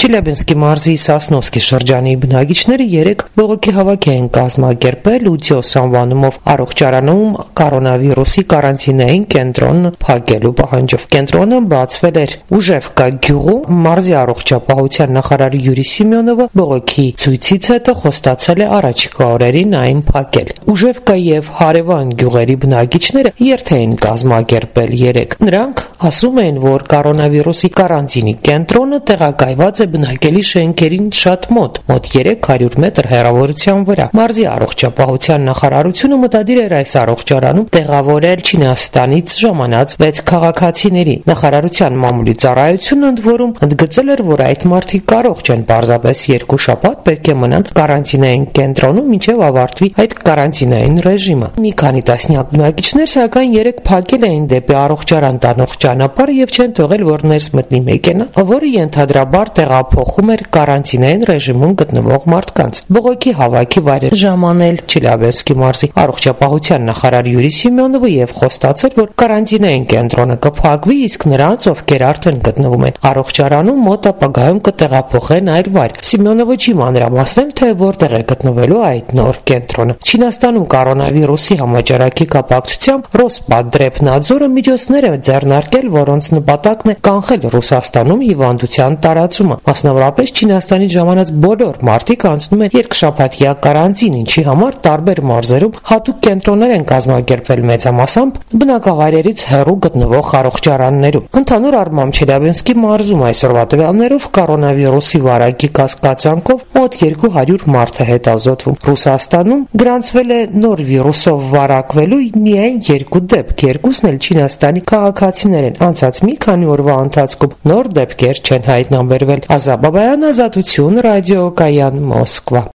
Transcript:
Չելյաբինսկի մարզի Սասնովսկի շրջանի բնակիչները 3 բողոքի հավաք են կազմակերպել Լուցիոս անվանումով առողջարանում կորոնավիրուսի կարանտինային կենտրոն փակելու պահանջով։ Կենտրոնը բացվել էր Ուժևկա գյուղում։ Մարզի առողջապահության նախարար Յուրի Սիմեոնովը բողոքի ցույցից հետո խոստացել է առաջիկա օրերին այն փակել։ Ուժևկա եւ հարևան գյուղերի բնակիչները երթ էին կազմակերպել 3։ Նրանք ասում են, որ կորոնավիրուսի կարանտինի կենտրոնը տեղակայված է բնակելի շենքերին շատ մոտ 300 մետր հեռավորության վրա։ Մարզի առողջապահության նախարարությունը մտադիր էր այս առողջարանում տեղավորել Չինաստանից ժամանած 6 քաղաքացիների։ Նախարարության մամուլի ծառայությունը ընդ որում ընդգծել էր, որ այդ մարդիկ առողջ են, պարզապես 2 շաբաթ պետք է մնան կարանտինային կենտրոնում, մինչև ավարտվի այդ կարանտինային ռեժիմը։ Մի քանի տասնյակ բնակիչներ սակայն 3 փակել էին դեպի առողջարան տանող ճանապարհը եւ չեն թողել, որ ներս մտնի մեքենա, որը ենթադրաբար տեղափոխում էր կարանտինային ռեժիմում գտնվող մարդկանց։ Բողոքի հավաքի վայր ժամանել Չելյաբինսկի մարզի առողջապահության նախարար Յուրի Սիմեոնովը եւ խոստացել, որ կարանտինային կենտրոնը կփակվի, իսկ նրանց, ովքեր արդեն գտնվում են առողջարանում, մոտ ապագայում կտեղափոխեն այլ վայր։ Սիմեոնովը չի մանրամասնել, թե որտեղ է գտնվելու այդ նոր կենտրոնը։ Չինաստանում կորոնավիրուսի համաճարակի կապակցությամբ Ռոսպատրեբնadzորը միջոցներ է ձեռնարկել, որոնց նպատակն է կանխել Ռուսաստանում հիվանդության տարածումը։ Մասնավորապես Չինաստանից ժամանած բոլոր մարդիկ անցնում են երկշաբաթյա կարանտին, ինչի համար տարբեր մարզերում հատուկ կենտրոններ են կազմակերպվել մեծամասամբ բնակավայրերից հեռու գտնվող առողջարաններում։ Ընդհանուր առմամբ Չելյաբինսկի մարզում այսօրվա տվյալներով կորոնավիրուսի վարակի կասկածանքով մոտ 200 մարդ է հետազոտվում։ Ռուսաստանում գրանցվել է նոր վիրուսով վարակվելու միայն 2 դեպք, երկուսն էլ Չինաստանի քաղաքացիներ են։ Անցած մի քանի օրվա ընթացքում նոր դեպքեր չեն հայտնաբերվել։ Ազա Բաբայան, Ազատություն, ռադիոկայան, Մոսկվա։